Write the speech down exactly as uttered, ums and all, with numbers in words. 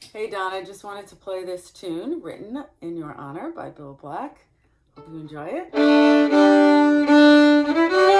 Hey Don, I just wanted to play this tune written in your honor by Bill Black. Hope you enjoy it.